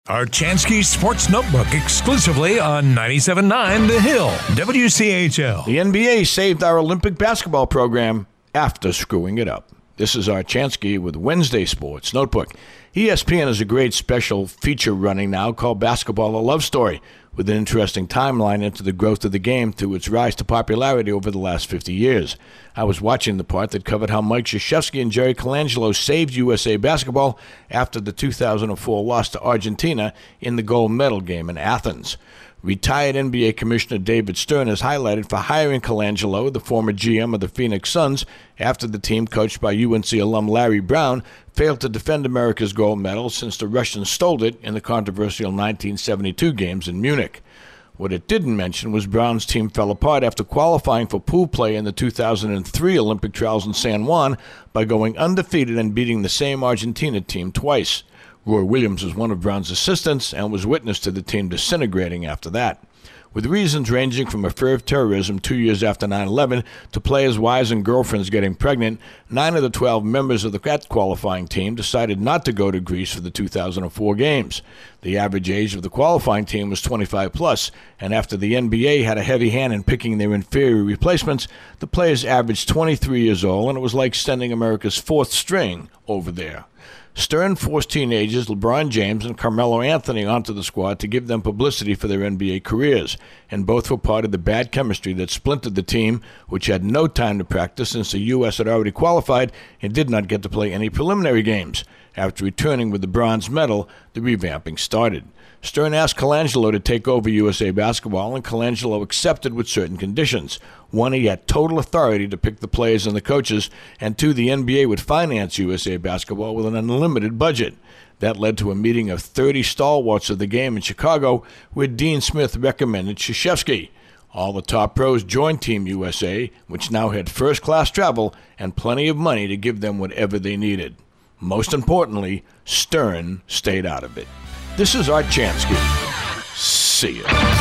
Our Chansky Sports Notebook exclusively on 97.9 The Hill, WCHL. The NBA saved our Olympic basketball program after screwing it up. This is our Chansky with Wednesday Sports Notebook. ESPN has a great special feature running now called Basketball: A Love Story, with an interesting timeline into the growth of the game through its rise to popularity over the last 50 years. I was watching the part that covered how Mike Krzyzewski and Jerry Colangelo saved USA basketball after the 2004 loss to Argentina in the gold medal game in Athens. Retired NBA Commissioner David Stern is highlighted for hiring Colangelo, the former GM of the Phoenix Suns, after the team coached by UNC alum Larry Brown failed to defend America's gold medal since the Russians stole it in the controversial 1972 games in Munich. What it didn't mention was Brown's team fell apart after qualifying for pool play in the 2003 Olympic trials in San Juan by going undefeated and beating the same Argentina team twice. Roy Williams was one of Brown's assistants and was witness to the team disintegrating after that. With reasons ranging from a fear of terrorism 2 years after 9/11 to players' wives and girlfriends getting pregnant, 9 of the 12 members of that qualifying team decided not to go to Greece for the 2004 games. The average age of the qualifying team was 25 plus, and after the NBA had a heavy hand in picking their inferior replacements, the players averaged 23 years old, and it was like sending America's fourth string over there. Stern forced teenagers LeBron James and Carmelo Anthony onto the squad to give them publicity for their NBA careers, and both were part of the bad chemistry that splintered the team, which had no time to practice since the U.S. had already qualified and did not get to play any preliminary games. After returning with the bronze medal, the revamping started. Stern asked Colangelo to take over USA basketball, and Colangelo accepted with certain conditions. One, he had total authority to pick the players and the coaches, and two, the NBA would finance USA basketball with an unlimited budget. That led to a meeting of 30 stalwarts of the game in Chicago, where Dean Smith recommended Krzyzewski. All the top pros joined Team USA, which now had first-class travel and plenty of money to give them whatever they needed. Most importantly, Stern stayed out of it. This is Art Chansky. See ya.